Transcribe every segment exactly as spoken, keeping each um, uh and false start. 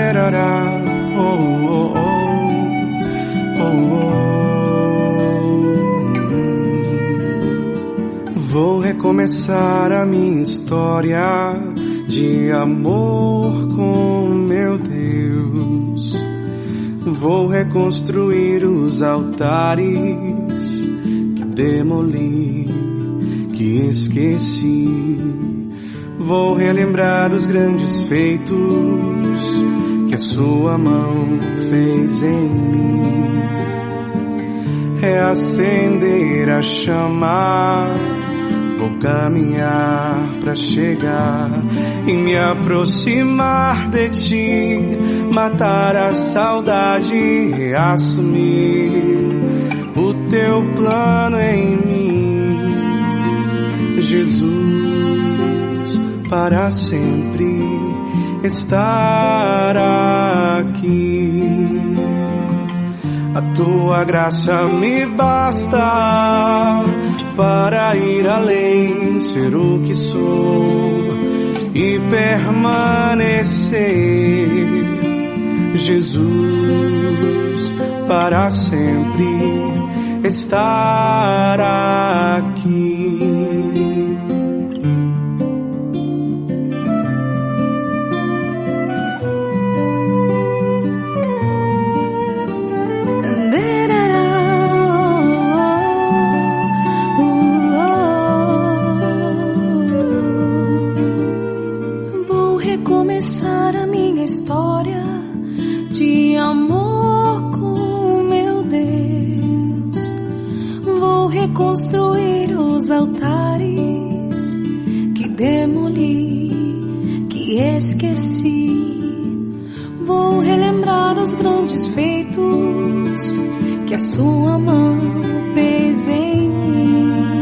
superará. Oh, oh, oh, oh, oh. Vou recomeçar a minha história de amor com meu Deus. Vou reconstruir os altares que demoli, que esqueci. Vou relembrar os grandes feitos que a sua mão fez em mim. Reacender a chama, vou caminhar pra chegar e me aproximar de ti, matar a saudade e reassumir o teu plano em mim. Jesus, para sempre estar aqui. A tua graça me basta para ir além, ser o que sou e permanecer. Jesus, para sempre estar aqui. Começar a minha história de amor com meu Deus. Vou reconstruir os altares que demoli, que esqueci. Vou relembrar os grandes feitos que a sua mão fez em mim.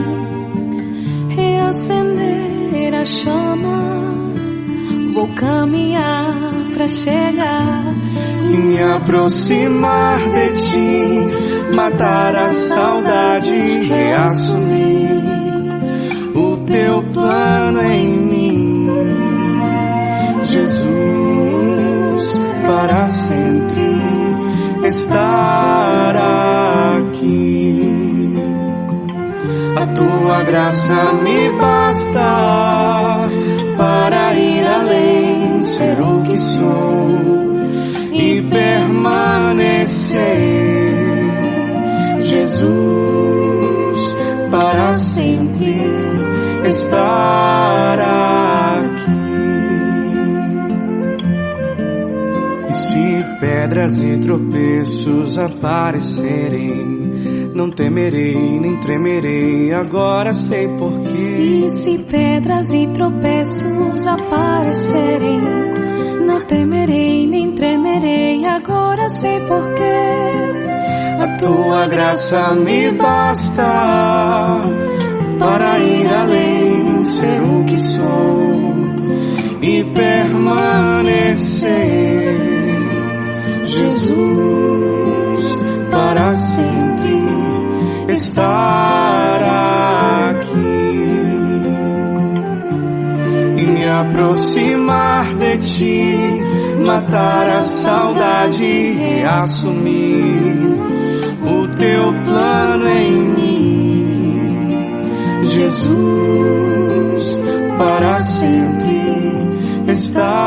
Reacender a chama, vou caminhar pra chegar e me aproximar de ti, matar a saudade e reassumir o teu plano em mim. Jesus, para sempre estar aqui. A tua graça me basta para ir além, ser o que sou e permanecer. Jesus, para sempre estar aqui. E se pedras e tropeços aparecerem, não temerei, nem tremerei, agora sei porquê. E se pedras e tropeços aparecerem, não temerei, nem tremerei, agora sei porquê. A tua graça me basta para ir além, ser o que sou e permanecer. Jesus, para sempre estar aqui e me aproximar de ti, matar a saudade e reassumir o teu plano em mim. Jesus, para sempre estar